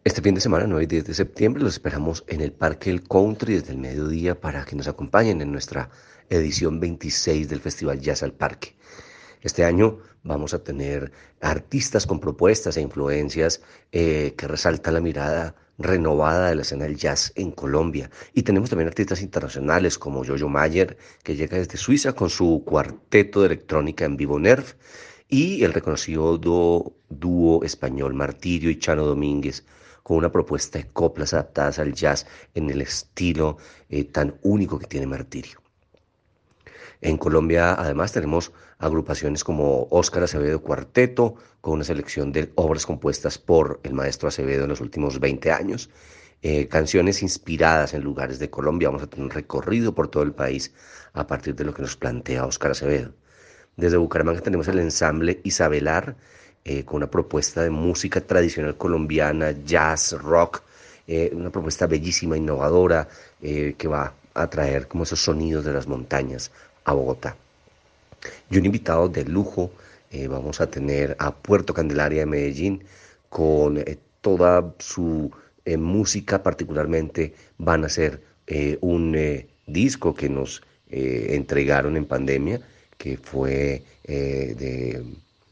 Este fin de semana, 9 y 10 de septiembre, los esperamos en el Parque El Country desde el mediodía para que nos acompañen en nuestra edición 26 del Festival Jazz al Parque. Este año vamos a tener artistas con propuestas e influencias que resaltan la mirada renovada de la escena del jazz en Colombia. Y tenemos también artistas internacionales como Jojo Mayer, que llega desde Suiza con su cuarteto de electrónica en vivo Nerv, y el reconocido dúo español Martirio y Chano Domínguez, con una propuesta de coplas adaptadas al jazz en el estilo tan único que tiene Martirio. En Colombia, además, tenemos agrupaciones como Óscar Acevedo Cuarteto, con una selección de obras compuestas por el maestro Acevedo en los últimos 20 años, canciones inspiradas en lugares de Colombia. Vamos a tener un recorrido por todo el país a partir de lo que nos plantea Óscar Acevedo. Desde Bucaramanga tenemos el ensamble Isabelar, con una propuesta de música tradicional colombiana, jazz, rock, una propuesta bellísima, innovadora, que va a traer como esos sonidos de las montañas a Bogotá. Y un invitado de lujo, vamos a tener a Puerto Candelaria de Medellín con toda su música, particularmente van a ser un disco que nos entregaron en pandemia, que fue de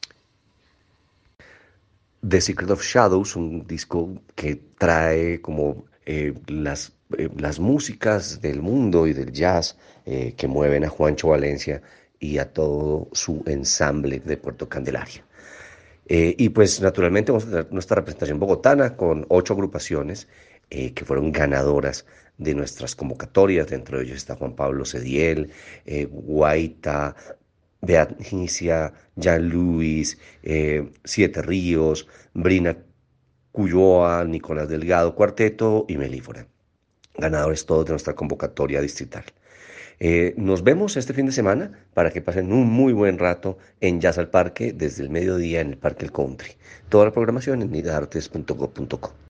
The Secret of Shadows, un disco que trae como las músicas del mundo y del jazz que mueven a Juancho Valencia y a todo su ensamble de Puerto Candelaria. Y pues naturalmente vamos a tener nuestra representación bogotana con 8 agrupaciones que fueron ganadoras de nuestras convocatorias. Dentro de ellos está Juan Pablo Cediel, Guaita, Beatricia, Jan Luis, Siete Ríos, Brina Cuyoa, Nicolás Delgado, Cuarteto y Melífora. Ganadores todos de nuestra convocatoria distrital. Nos vemos este fin de semana para que pasen un muy buen rato en Jazz al Parque desde el mediodía en el Parque El Country. Toda la programación en nidartes.gov.co.